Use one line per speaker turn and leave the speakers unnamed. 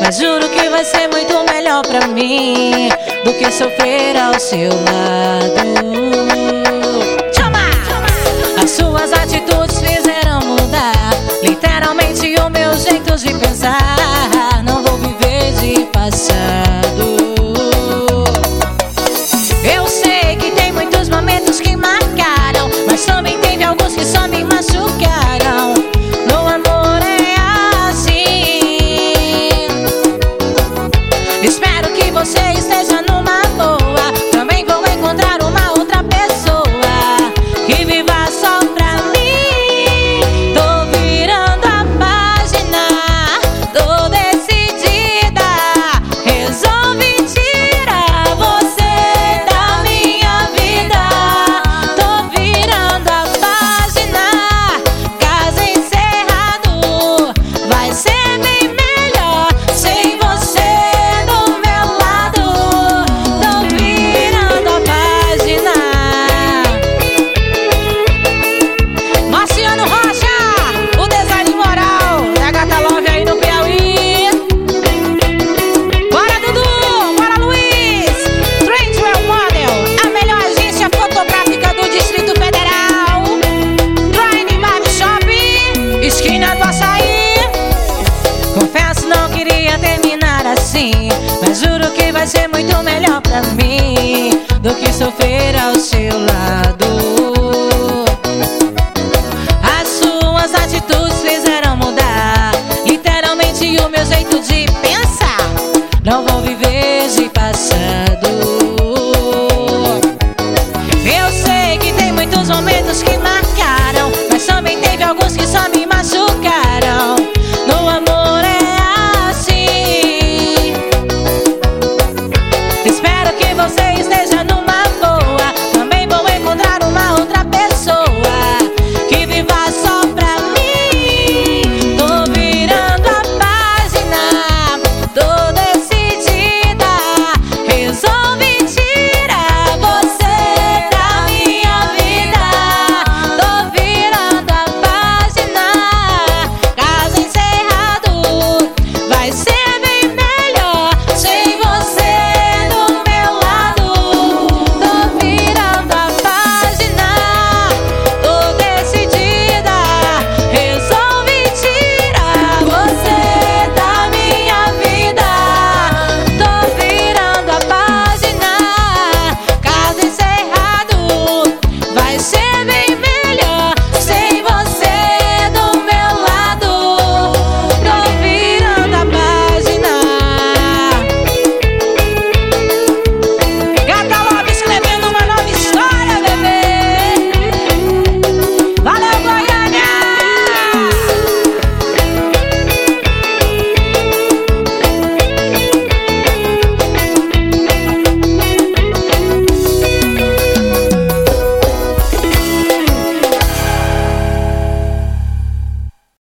mas juro que vai ser muito melhor pra mim do que sofrer ao seu lado. Chama! As suas atitudes fizeram mudar literalmente o meu jeito de pensar. Não vou viver de passado. Eu sei que tem muitos momentos que marcaram, mas também teve alguns que só me machucaram. No amor é assim. Espero que você esteja numa boa. Também vou encontrar uma outra pessoa que viva só pra mim. Tô virando a página, tô decidida. Resolvi tirar você da minha vida. Tô virando a página, caso encerrado. Vai ser bem melhor sem você do meu lado. Tô virando a página. Marciano Rocha, o design moral da Gata Love aí no Piauí. Bora Dudu, bora Luiz, Trendwell Model, a melhor agência fotográfica do Distrito Federal. Drive Barber Shop, esquina do Açaí. Confesso, não queria terminar assim, mas juro que vai ser muito melhor pra mim do que sofrer ao seu lado. As suas atitudes fizeram mudar literalmente o meu jeito de pensar. Não vou viver de passado. Eu sei que tem muitos momentos que marcaram, mas também teve alguns que só me machucaram. No amor é assim. Espero que você esteja numa boa. Também vou encontrar uma outra pessoa que viva só pra mim. Tô virando a página, tô decidida. Resolvi tirar você da minha vida. Tô virando a página, caso encerrado. Vai ser bem melhor sem você do meu lado. Tô virando a página, tô decidida. Resolvi tirar você da minha vida. Tô virando a página, caso encerrado. Vai ser bem